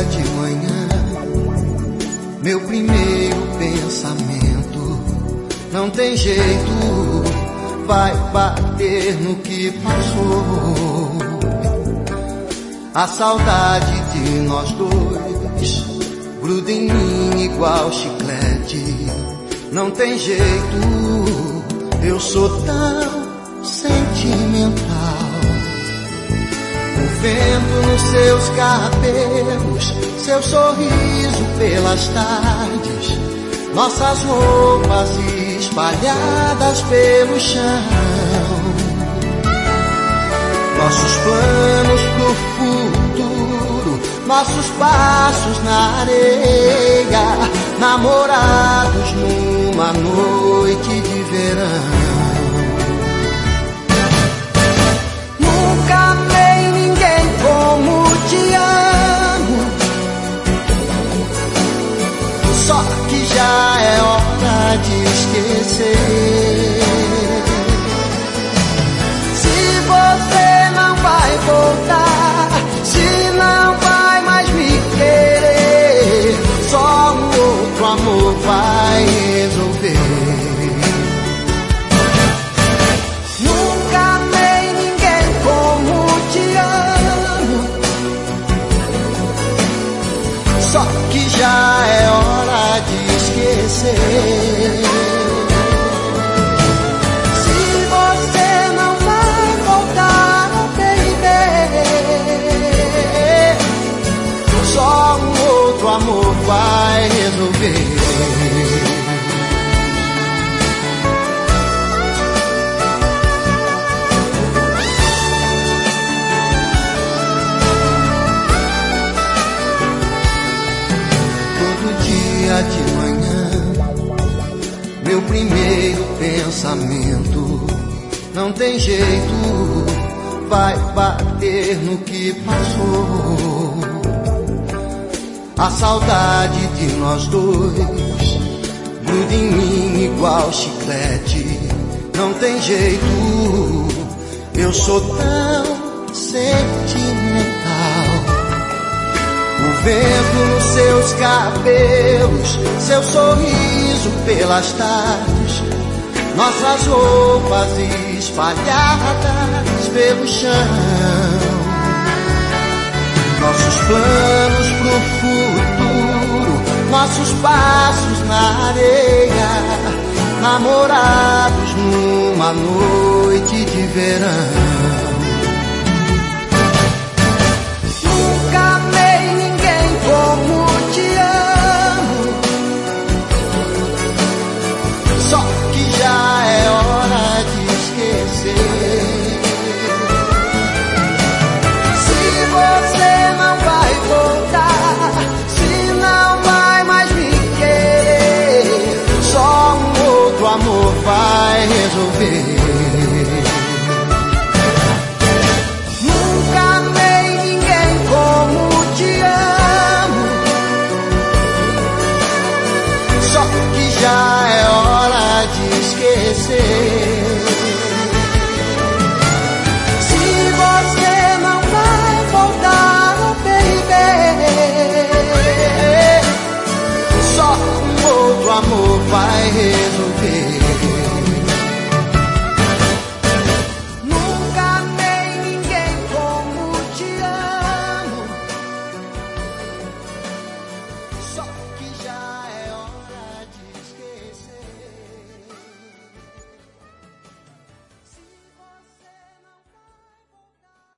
de manhã, meu primeiro pensamento, não tem jeito, vai bater no que passou. A saudade de nós dois gruda em mim igual chiclete. Não tem jeito, eu sou tão sentimental. O vento nos seus cabelos, seu sorriso pelas tardes, nossas roupas espalhadas pelo chão, nossos planos pro futuro, nossos passos na areia, namorados numa noite de verão. Nunca amei ninguém como te amo, só que já é hora de esquecer. Se você não vai voltar, se não vai mais me querer, só um outro amor vai resolver. Nunca amei ninguém como te amo, só que já é hora de esquecer. Se você não vai voltar, baby, só um outro amor vai resolver. Todo dia de manhã, meu primeiro pensamento, não tem jeito, vai bater no que passou. A saudade de nós dois gruda em mim igual chiclete. Não tem jeito, eu sou tão sentimental. O vento nos seus cabelos, seu sorriso pelas tardes, nossas roupas espalhadas pelo chão, nossos planos pro futuro, nossos passos na areia, namorados numa noite de verão. Nunca amei ninguém como te amo, só que já é hora de esquecer. Você não vai voltar, se não vai mais me querer, só um outro amor vai resolver. Nunca amei ninguém como te amo, só que já